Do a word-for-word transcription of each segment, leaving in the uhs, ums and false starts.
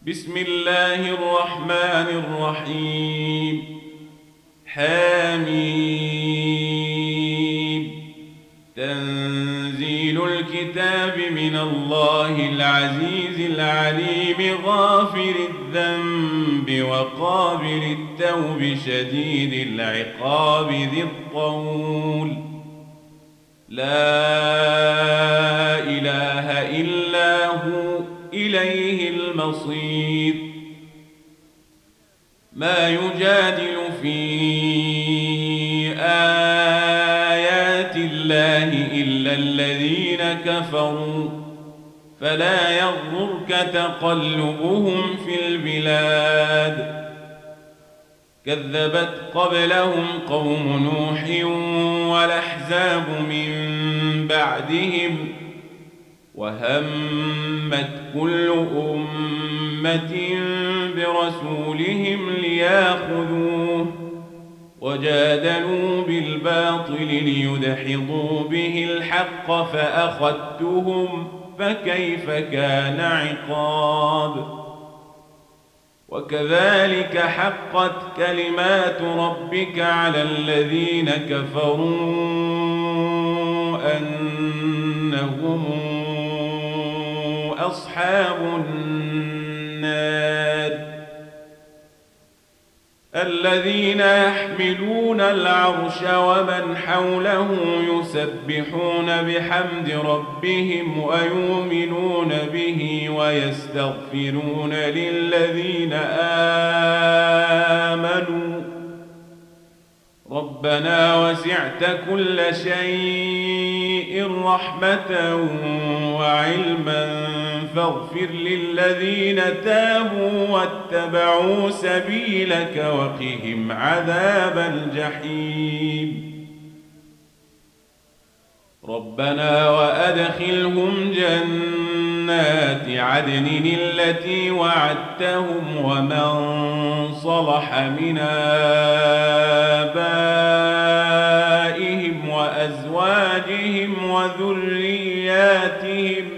بسم الله الرحمن الرحيم. حميم. تنزيل الكتاب من الله العزيز العليم غافر الذنب وقابل التوب شديد العقاب ذي الطول. لا إله إلا هو إليه المصير. ما يجادل في آيات الله إلا الذين كفروا فلا يغررك تقلبهم في البلاد. كذبت قبلهم قوم نوح والأحزاب من بعدهم وهمت كل أمة برسولهم ليأخذوه وجادلوا بالباطل ليدحضوا به الحق فأخذتهم فكيف كان عقاب. وكذلك حقت كلمات ربك على الذين كفروا أنهم أصحاب النار. الذين يحملون العرش ومن حوله يسبحون بحمد ربهم ويؤمنون به ويستغفرون للذين آمنوا ربنا وسعت كل شيء رحمة وعلما فاغفر للذين تابوا واتبعوا سبيلك وقهم عذاب الجحيم. ربنا وأدخلهم جنات عدن التي وعدتهم ومن صلح من آبائهم وأزواجهم وذرياتهم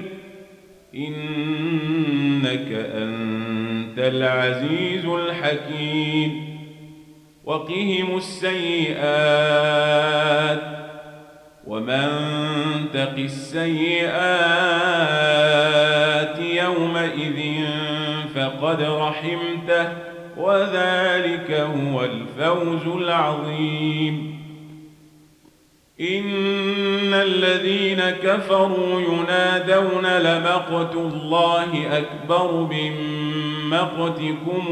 إنك أنت العزيز الحكيم. وقهم السيئات ومن تق السيئات يومئذ فقد رحمته وذلك هو الفوز العظيم. إن الذين كفروا ينادون لمقت الله أكبر من مقتكم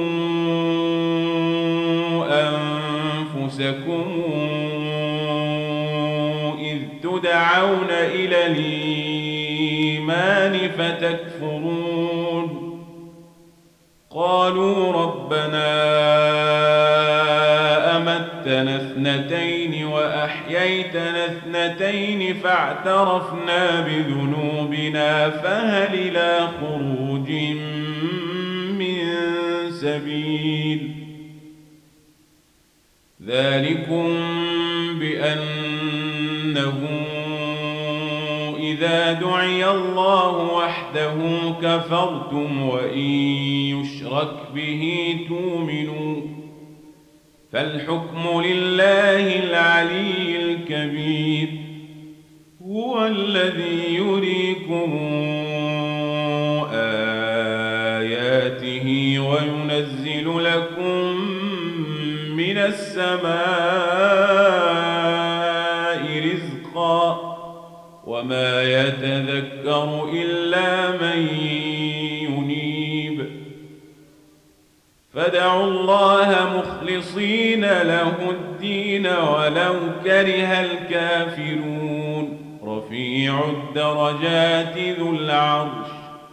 أنفسكم إذ تدعون إلى الإيمان فتكفرون. قالوا ربنا أمتنا اثنتين وأحييتنا اثنتين فاعترفنا بذنوبنا فهل إلى خروج من سبيل. ذلكم بأنه إذا دعي الله وحده كفرتم وإن يشرك به تؤمنوا فالحكم لله العلي الكبير. هو الذي يريكم آياته وينزل لكم من السماء رزقا وما يتذكر إلا من ينيب. فادعوا الله مخلصين له الدين ولو كره الكافرون. رفيع الدرجات ذو العرش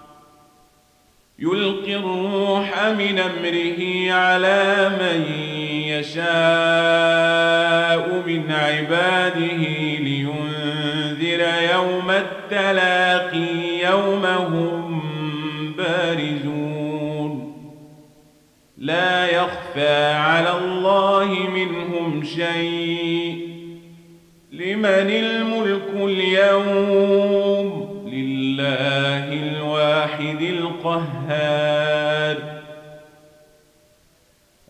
يلقي الروح من أمره على من يشاء من عباده لينذر يوم التلاقي يوم هم بارزون. لا يخفى على الله منهم شيء. لمن الملك اليوم؟ لله الواحد القهار.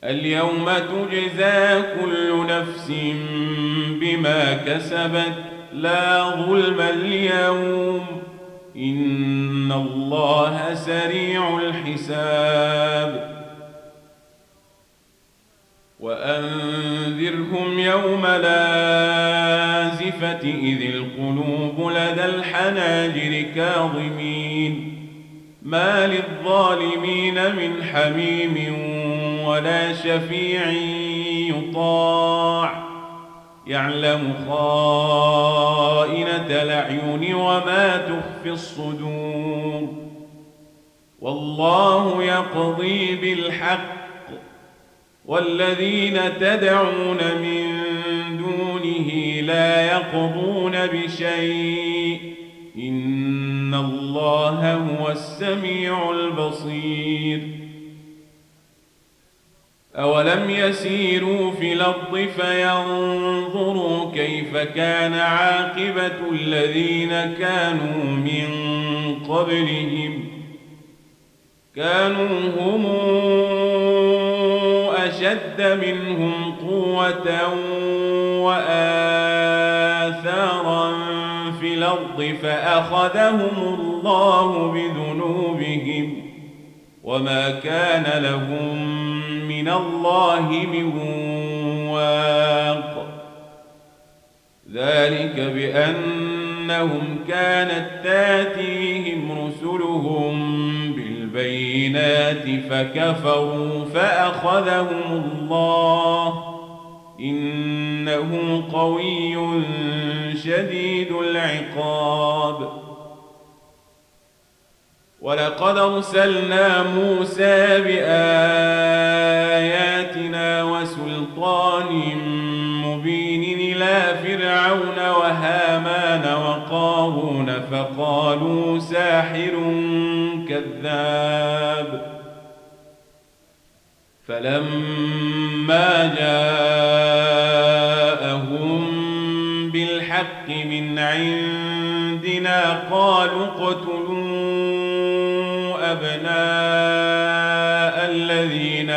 اليوم تجزى كل نفس بما كسبت لا ظلم اليوم إن الله سريع الحساب وأنذرهم يوم الآزفة إذ القلوب لدى الحناجر كاظمين ما للظالمين من حميم ولا شفيع يطاع يعلم خائنة الأعين وما تخفي الصدور والله يقضي بالحق والذين تدعون من دونه لا يقضون بشيء إن الله هو السميع البصير أولم يسيروا في الأرض فينظروا كيف كان عاقبة الذين كانوا من قبلهم كانوا هم أشد منهم قوة وآثارا في الأرض فأخذهم الله بذنوبهم وما كان لهم من الله من واق ذلك بأنهم كانت تاتيهم رسلهم بالبينات فكفروا فأخذهم الله إنه قوي شديد العقاب ولقد أرسلنا موسى بآياتنا وسلطان مبين إلى فرعون وهامان وقارون فقالوا ساحر كذاب فلما جاءهم بالحق من عندنا قالوا اقتلوا أبناء الذين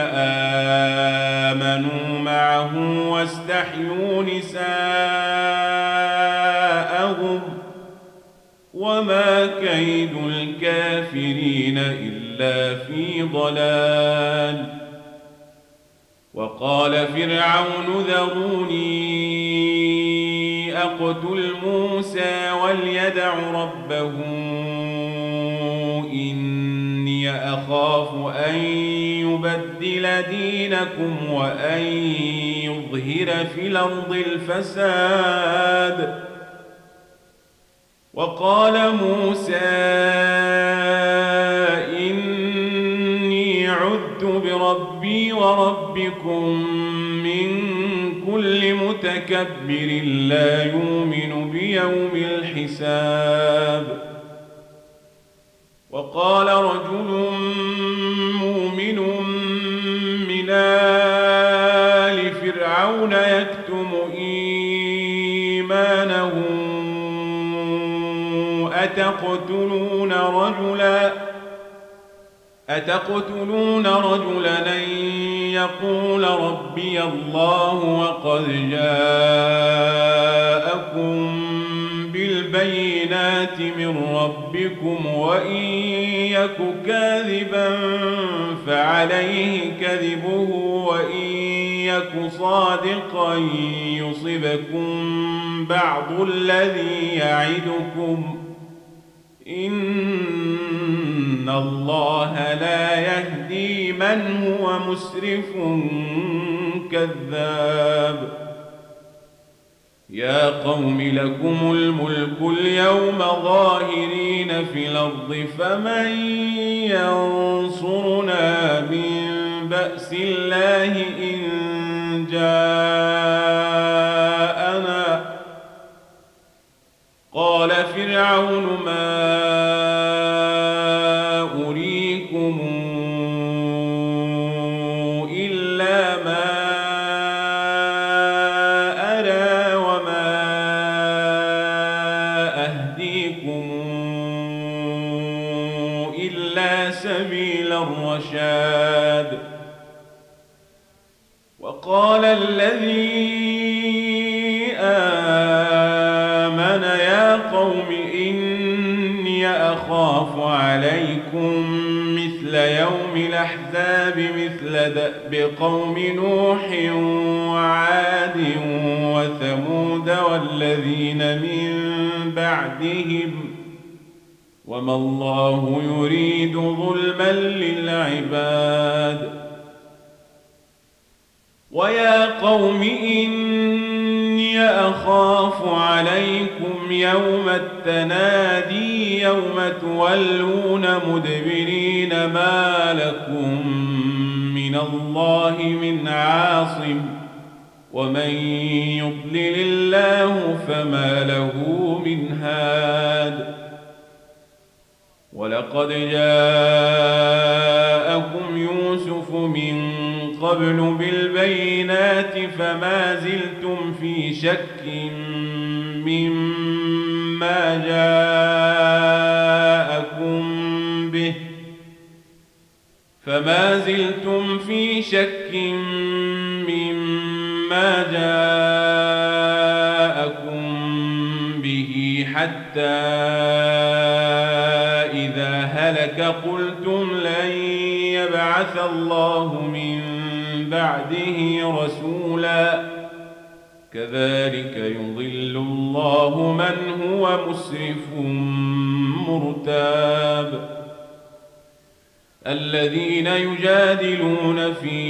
آمنوا معه واستحيوا نساءهم وما كيد الكافرين إلا في ضلال وقال فرعون ذروني أقتل موسى وليدع ربه إني أخاف أن يبدل دينكم وأن يظهر في الأرض الفساد وقال موسى إني عذت بربي وربكم من كل متكبر لا يؤمن بيوم الحساب وقال رجل مؤمن من آل فرعون يكتم إيمانه أتقتلون رجلا أتقتلون رجلا أن يقول ربي الله وقد جاءكم بالبينات من ربكم وإن يك كاذبا فعليه كذبه وإن يك صادقا يصبكم بعض الذي يعدكم إن الله لا يهدي من هو مسرف كذاب يا قوم لكم الملك اليوم ظاهرين في الأرض فمن ينصرنا من بأس الله إن جاءنا قال فرعون ما أريكم إلا ما أرى وما أهديكم إلا سبيل الرشاد وقال الذي آمن يا قوم إني أخاف عليكم مثل يوم الأحزاب مثل دأب قوم نوح وعاد وثمود والذين من بعدهم وما الله يريد ظلما للعباد ويا قوم إني أخاف عليكم يوم التنادي يوم تولون مدبرين ما لكم من الله من عاصم ومن يضلل الله فما له من هاد ولقد جاءكم يوسف من قبل بالبينات فما زلتم في شك مما جاءكم به فما زلتم في شك مما جاءكم به حتى إذا هلك قلتم لن يبعث الله من بعده رسولا كذلك يضل الله من هو مسرف مرتاب الذين يجادلون في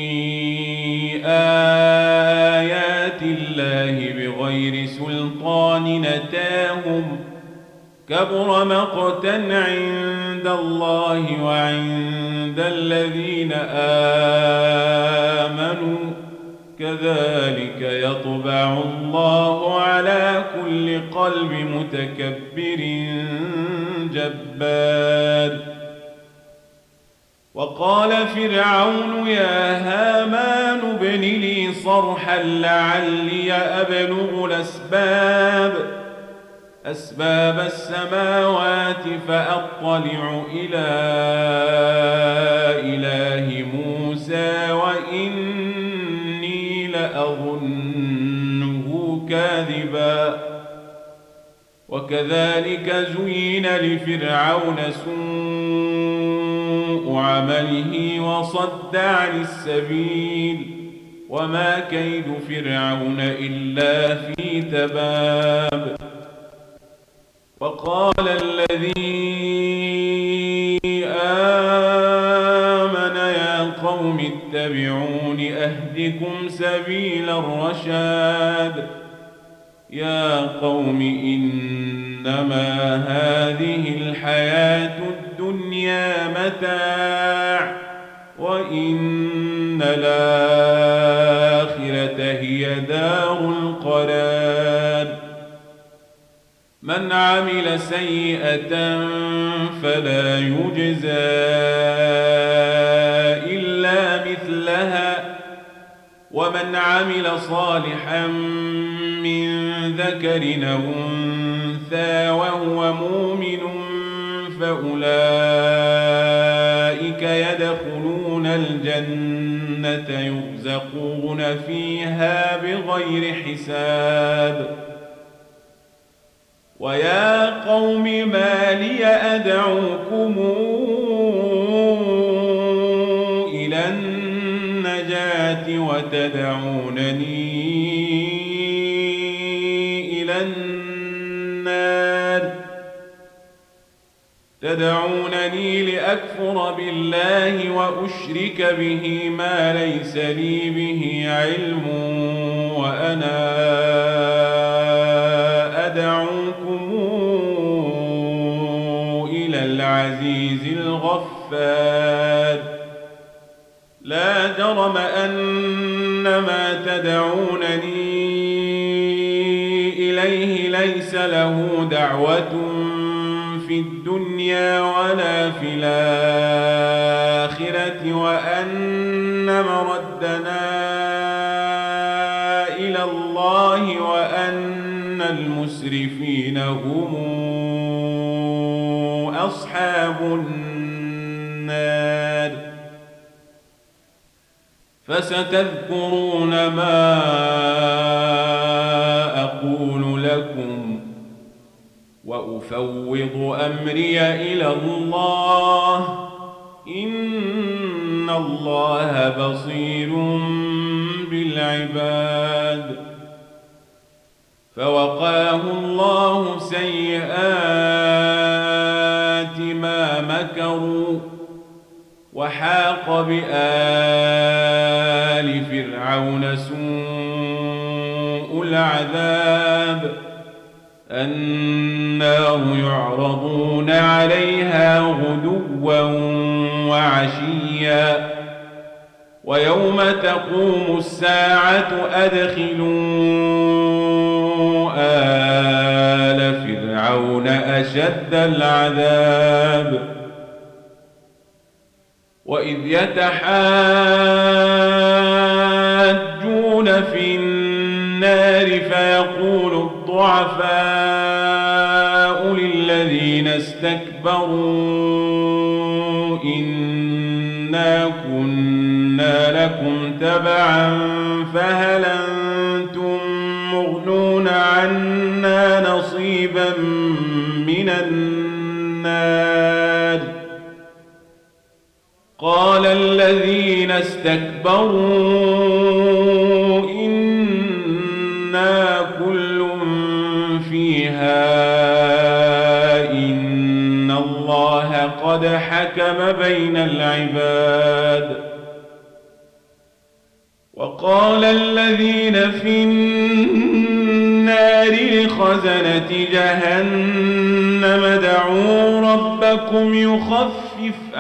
آيات الله بغير سلطان أتاهم كبر مقتا عند الله وعند الذين آمنوا كذلك يطبع الله على كل قلب متكبر جبار وقال فرعون يا هامان ابن لي صرحا لعلي أبلغ الأسباب أسباب السماوات فأطلع إلى إله موسى وإني لأظنه كاذبا وكذلك زين لفرعون سوء عمله وصد عن السبيل وما كيد فرعون إلا في تباب وقال الذي آمن يا قوم اتبعون أهدكم سبيل الرشاد يا قوم إنما هذه الحياة الدنيا متاع وإن الآخرة هي دار القرار من عمل سيئة فلا يجزى إلا مثلها ومن عمل صالحا من ذكر أو أنثى وهو مؤمن فأولئك يدخلون الجنة يرزقون فيها بغير حساب ويا قوم ما لي أدعوكم إلى النجاة وتدعونني إلى النار تدعونني لأكفر بالله وأشرك به ما ليس لي به علم وأنا أدعوكم إلى العزيز الغفار لا جرم أن ما تدعونني إليه ليس له دعوة في الدنيا ولا في الآخرة وأن مردنا إلى الله وأن المسرفين هم أصحاب النار فستذكرون ما أقول لكم وأفوض أمري إلى الله إن الله بصير بالعباد. فوقاه الله سيئات ما مكروا وحاق بآل فرعون سوء العذاب. النار يعرضون عليها غدوا وعشيا ويوم تقوم الساعة أدخلوا آل فرعون أشد العذاب. وإذ يتحاجون في النار فيقول الضعفاء للذين استكبروا إنا كنا لكم تبعا فهل أنتم مغنون عنا نصيبا من النار. قال الذين استكبروا إنا كل فيها إن الله قد حكم بين العباد. وقال الذين في النار لخزنة جهنم ادعوا ربكم يخفف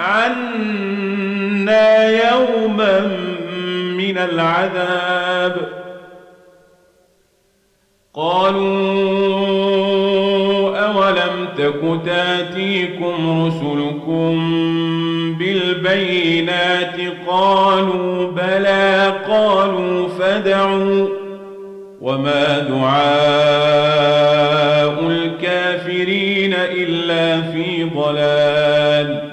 عنا يوما من العذاب. قالوا أولم تك تاتيكم رسلكم بالبينات قالوا بلى قالوا فادعوا وما دعاء الكافرين إلا في ضلال.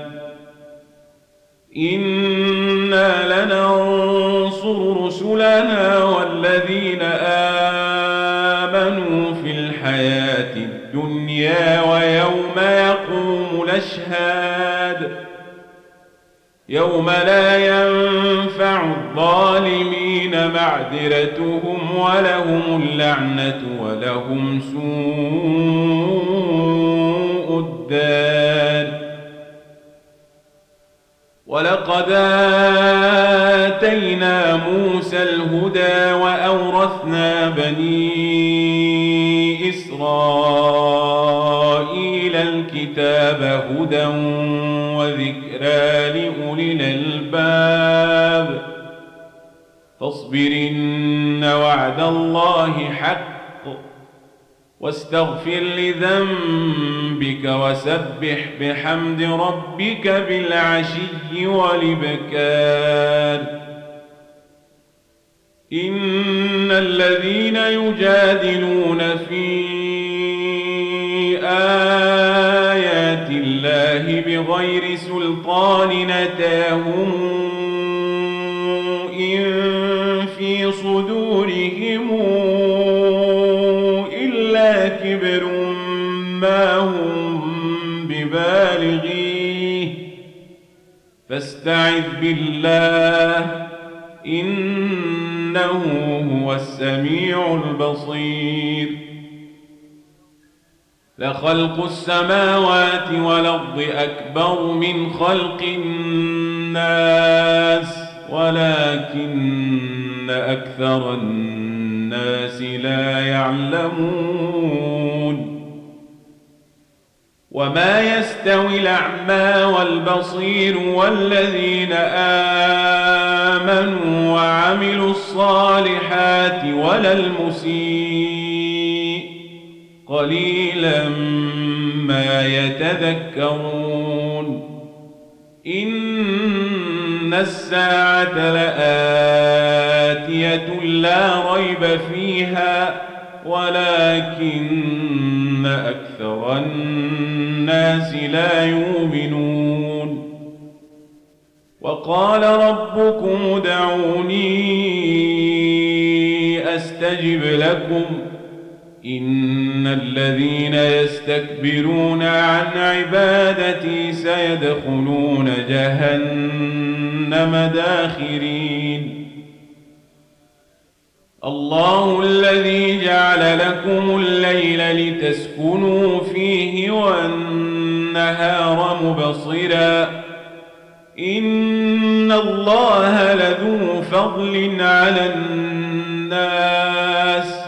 إنا لننصر رسلنا والذين آمنوا في الحياة الدنيا ويوم يقوم الأشهاد يوم لا ينفع الظالمين معذرتهم ولهم اللعنة ولهم سوء الدار. ولقد آتينا موسى الهدى وأورثنا بني إسرائيل الكتاب هدى وذكرى لأولي الألباب. فاصبر إن وعد الله حق واستغفر لذنبك وسبح بحمد ربك بالعشي والإبكار. إن الذين يجادلون في آيات الله بغير سلطان أتاهم إن في صدورهم إلا كبر ما هم ببالغيه فاستعذ بالله إنه هو السميع البصير. لخلق السماوات والأرض أكبر من خلق الناس ولكن أكثر الناس لا يعلمون. وما يستوي الأعمى والبصير والذين آمنوا وعملوا الصالحات ولا المسيء قليلا ما يتذكرون. إن الساعة لآتية لا ريب فيها ولكن أكثر الناس لا يؤمنون. وقال ربكم ادعوني أستجب لكم إن الذين يستكبرون عن عبادتي سيدخلون جهنم داخرين الله الذي جعل لكم الليل لتسكنوا فيه والنهار مبصرا إن الله لذو فضل على الناس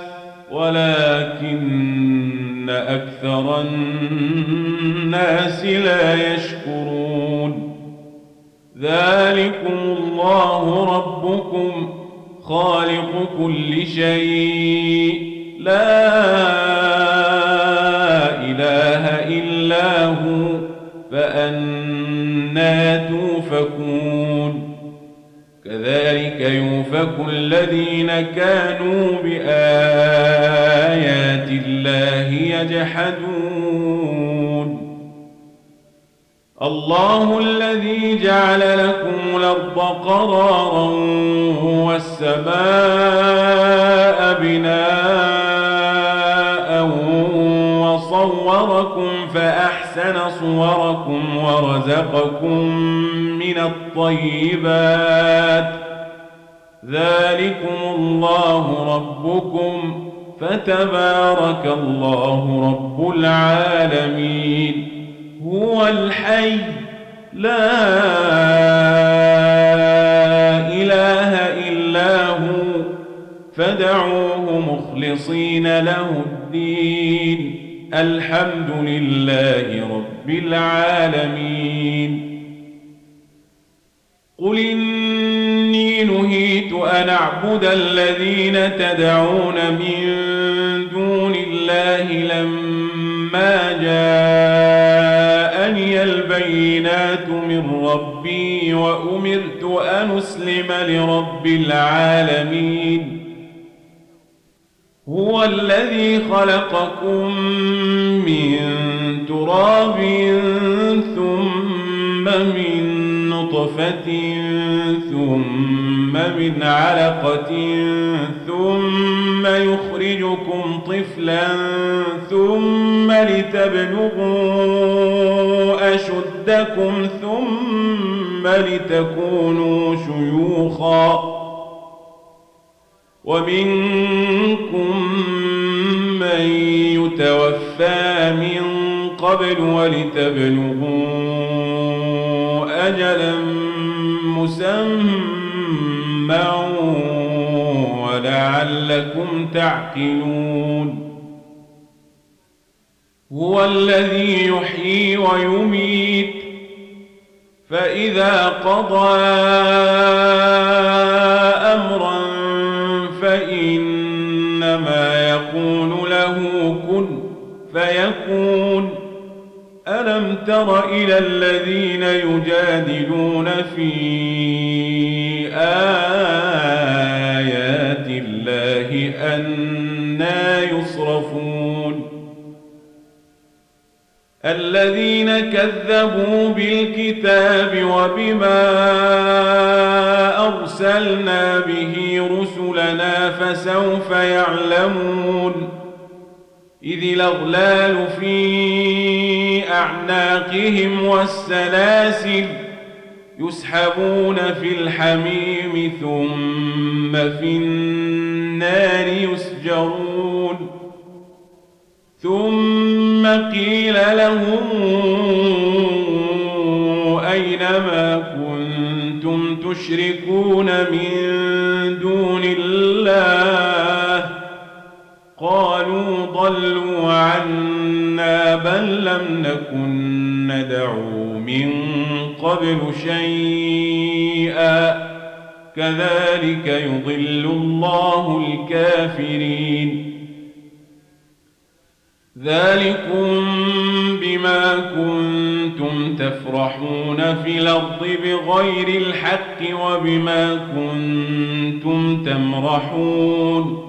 ولكن أكثر الناس لا يشكرون ذلكم الله ربكم خالق كل شيء لا إله إلا هو فأنى توفكون كذلك يؤفك الذين كانوا بآيات الله يجحدون الله الذي جعل لكم الأرض قرارا والسماء بناء وصوركم فأحسن صوركم ورزقكم من الطيبات ذلكم الله ربكم فتبارك الله رب العالمين هو الحي لا إله إلا هو فادعوه مخلصين له الدين الحمد لله رب العالمين قل إني نهيت أن أعبد الذين تدعون من دون الله لما جاءني البينات من ربي وأمرت أن أسلم لرب العالمين هو الذي خلقكم من تراب ثم من نطفة ثم من علقة ثم يخرجكم طفلا ثم لتبلغوا أشدكم ثم لتكونوا شيوخا ومنكم من يتوفى من قبل ولتبلغوا أجلا مسمى ولعلكم تعقلون هو الذي يحيي ويميت فإذا قضى أمرا فإنما يقول له كن فيكون ألم تر إلى الذين يجادلون في آيات الله أنى يصرفون الذين كذبوا بالكتاب وبما أرسلنا به رسلنا فسوف يعلمون إذ الأغلال في أعناقهم والسلاسل يسحبون في الحميم ثم في النار يسجرون ثم قيل لهم أين ما كنتم تشركون من دون الله قالوا ضلوا عنا بل لم نكن ندعو من قبل شيئا كذلك يضل الله الكافرين ذلكم بما كنتم تفرحون في الأرض بغير الحق وبما كنتم تمرحون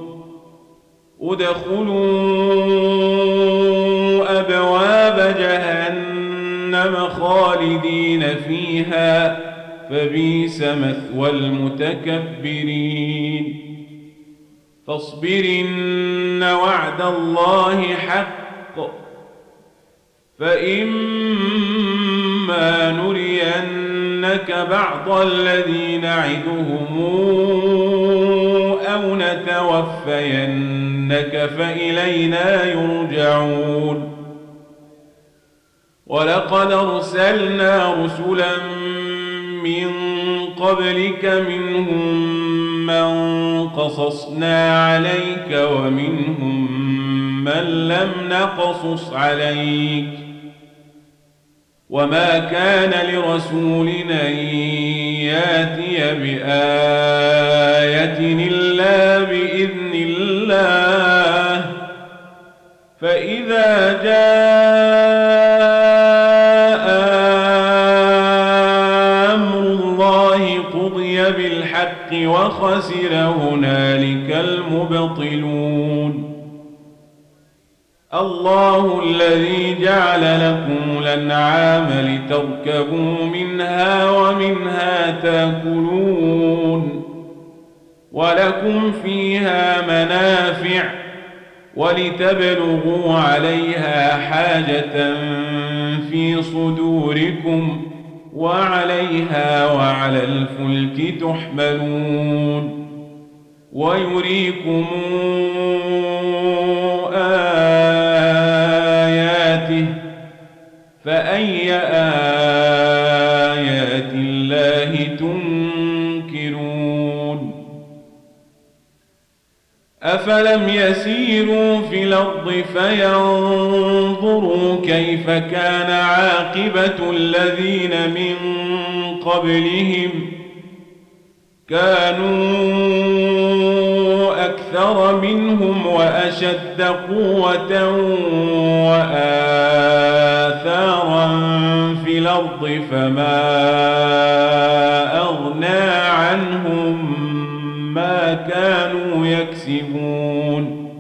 ادخلوا أبواب جهنم خالدين فيها فبئس مثوى المتكبرين فاصبر إن وعد الله حق فإما نرينك بعض الذي نعدهم أو نتوفينك فإلينا يرجعون ولقد أرسلنا رسلا من قبلك منهم من قصصنا عليك ومنهم من لم نقصص عليك وما كان لرسول أن ياتي بآية إلا بإذن الله فإذا جاء أمر الله قضي بالحق وخسر هنالك المبطلون الله الذي جعل لكم الأنعام لتركبوا منها ومنها تأكلون ولكم فيها منافع ولتبلغوا عليها حاجة في صدوركم وعليها وعلى الفلك تحملون ويريكم آياته فأي آيات الله تنكرون أفلم يسيروا في الأرض فينظروا كيف كان عاقبة الذين من قبلهم كانوا أكثر منهم وأشد قوة وآثارا في الأرض فما أغنى عنهم ما كانوا يكسبون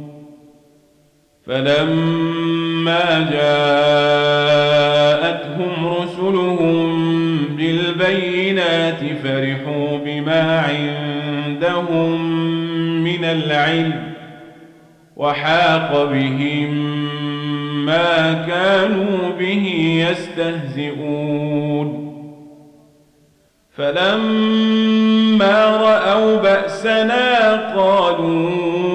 فلما جاءتهم رسلهم بالبينات فرحوا بما عندهم من العلم وحاق بهم ما كانوا به يستهزئون فلما رأوا بأسنا قالوا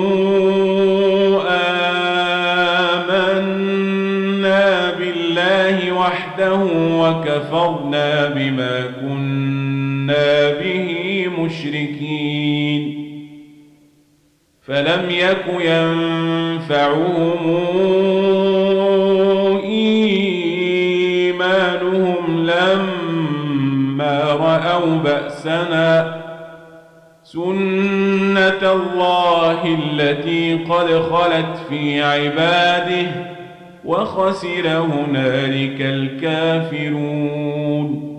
آمنا بالله وحده وكفرنا بما كنا به مشركين فلم يك ينفعهم إيمانهم لما رأوا بأسنا سنة الله التي قد خلت في عباده وخسر هنالك الكافرون